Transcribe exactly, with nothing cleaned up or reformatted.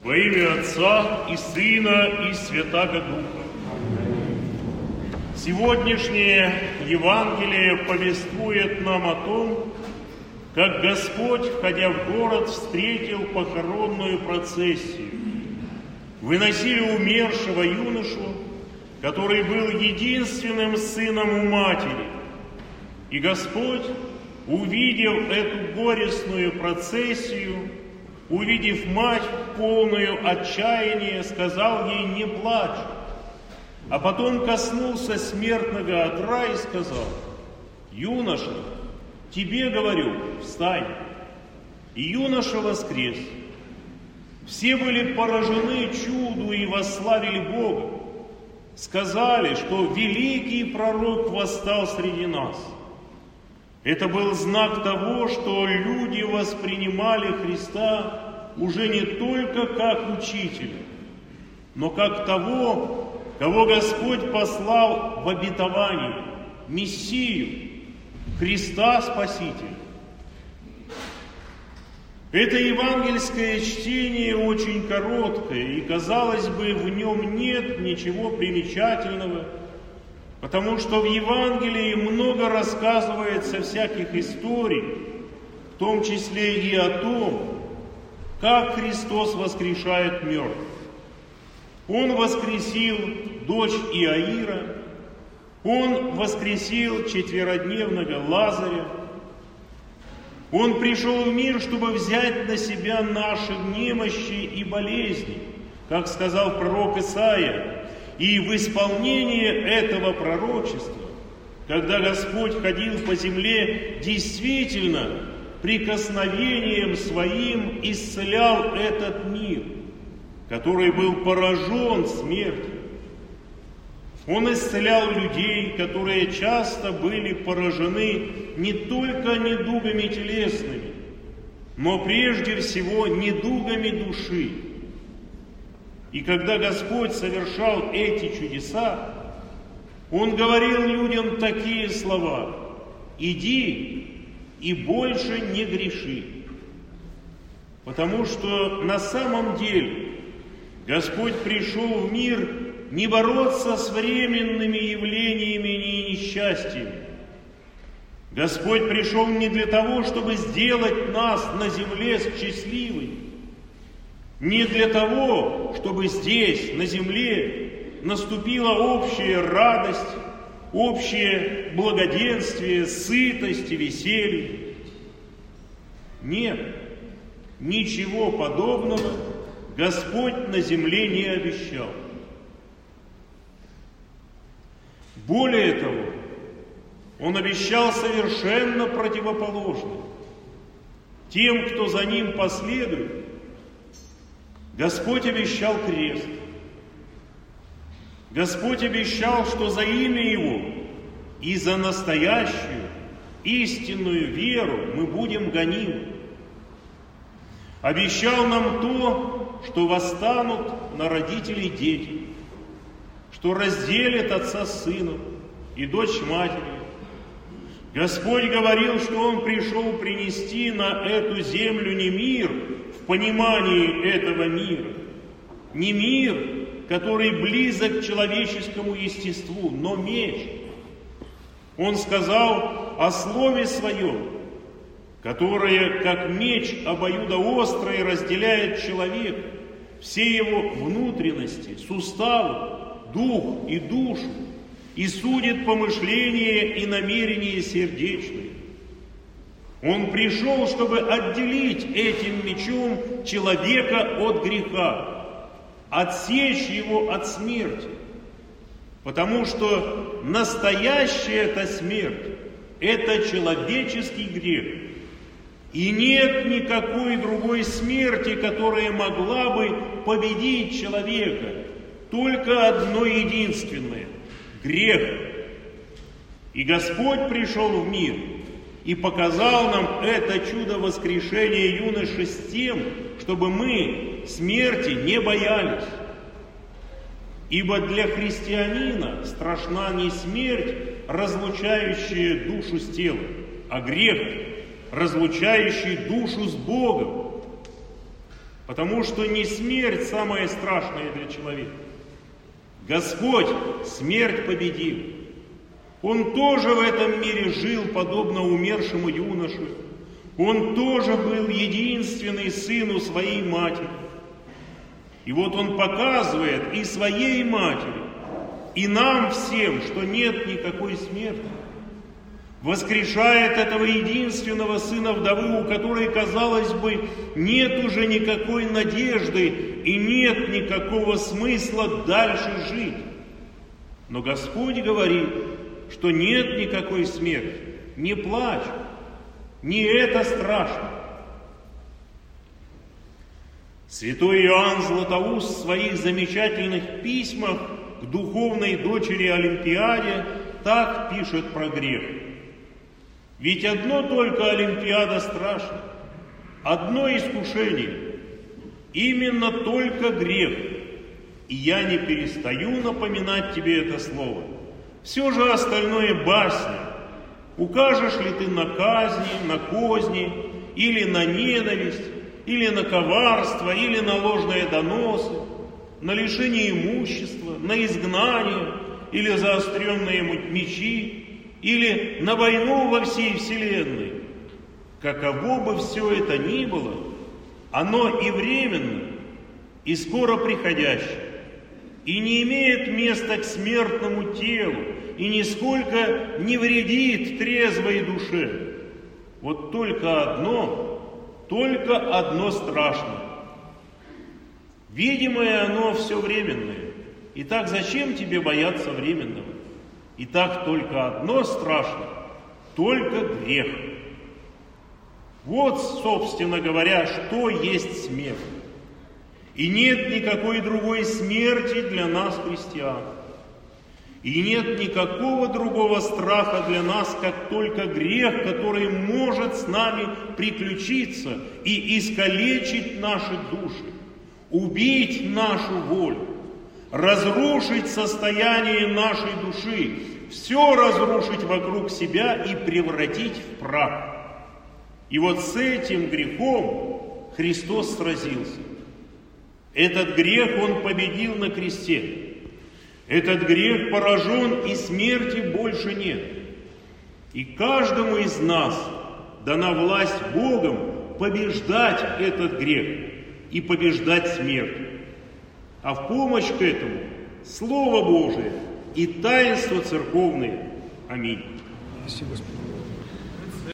Во имя Отца и Сына и Святаго Духа. Сегодняшнее Евангелие повествует нам о том, как Господь, входя в город, встретил похоронную процессию. Выносили умершего юношу, который был единственным сыном у матери. И Господь, увидев эту горестную процессию, увидев мать, полную отчаяния, сказал ей: «Не плачь». А потом коснулся смертного одра и сказал: «Юноша, тебе говорю, встань». И юноша воскрес. Все были поражены чуду и восславили Бога. Сказали, что великий пророк восстал среди нас. Это был знак того, что люди воспринимали Христа уже не только как учителя, но как того, кого Господь послал в обетование, Мессию, Христа Спасителя. Это евангельское чтение очень короткое, и, казалось бы, в нем нет ничего примечательного, потому что в Евангелии много рассказывается всяких историй, в том числе и о том, как Христос воскрешает мертвых. Он воскресил дочь Иаира, Он воскресил четверодневного Лазаря, Он пришел в мир, чтобы взять на себя наши немощи и болезни, как сказал пророк Исаия. И в исполнение этого пророчества, когда Господь ходил по земле, действительно прикосновением Своим исцелял этот мир, который был поражен смертью. Он исцелял людей, которые часто были поражены не только недугами телесными, но прежде всего недугами души. И когда Господь совершал эти чудеса, Он говорил людям такие слова: «Иди и больше не греши». Потому что на самом деле Господь пришел в мир не бороться с временными явлениями и несчастьями. Господь пришел не для того, чтобы сделать нас на земле счастливыми, не для того, чтобы здесь, на земле, наступила общая радость, общее благоденствие, сытость и веселье. Нет, ничего подобного Господь на земле не обещал. Более того, Он обещал совершенно противоположное. Тем, кто за Ним последует, Господь обещал крест. Господь обещал, что за имя Его и за настоящую, истинную веру мы будем гонимы. Обещал нам то, что восстанут на родителей дети, что разделят отца с сыном и дочь матерью. Господь говорил, что Он пришел принести на эту землю не мир в понимании этого мира, не мир, который близок к человеческому естеству, но меч. Он сказал о Слове Своем, которое, как меч обоюдоострый, разделяет человека, все его внутренности, суставы, дух и душу, и судит помышления и намерения сердечные. Он пришел, чтобы отделить этим мечом человека от греха, отсечь его от смерти. Потому что настоящая эта смерть – это человеческий грех. И нет никакой другой смерти, которая могла бы победить человека. Только одно единственное – грех. И Господь пришел в мир и показал нам это чудо воскрешения юноши с тем, чтобы мы смерти не боялись. Ибо для христианина страшна не смерть, разлучающая душу с телом, а грех, разлучающий душу с Богом. Потому что не смерть самая страшная для человека. Господь смерть победил. Он тоже в этом мире жил, подобно умершему юноше. Он тоже был единственный сын у своей матери. И вот он показывает и своей матери, и нам всем, что нет никакой смерти. Воскрешает этого единственного сына вдовы, у которой, казалось бы, нет уже никакой надежды и нет никакого смысла дальше жить. Но Господь говорит, что нет никакой смерти. Не плачь, не это страшно. Святой Иоанн Златоуст в своих замечательных письмах к духовной дочери Олимпиаде так пишет про грех. Ведь одно только Олимпиада страшно, одно искушение, именно только грех. И я не перестаю напоминать тебе это слово. Все же остальное басня. Укажешь ли ты на казни, на козни, или на ненависть, или на коварство, или на ложные доносы, на лишение имущества, на изгнание, или заостренные мечи, или на войну во всей вселенной. Каково бы все это ни было, оно и временно, и скоро приходящее, и не имеет места к смертному телу, и нисколько не вредит трезвой душе. Вот только одно, только одно страшно. Видимое оно все временное. Итак, зачем тебе бояться временного? Итак, только одно страшно, только грех. Вот, собственно говоря, что есть смерть. И нет никакой другой смерти для нас, христиан. И нет никакого другого страха для нас, как только грех, который может с нами приключиться и искалечить наши души, убить нашу волю, разрушить состояние нашей души, все разрушить вокруг себя и превратить в прах. И вот с этим грехом Христос сразился. Этот грех Он победил на кресте. Этот грех поражен, и смерти больше нет. И каждому из нас дана власть Богом побеждать этот грех и побеждать смерть. А в помощь к этому Слово Божие и таинство церковное. Аминь. Спасибо, Господи.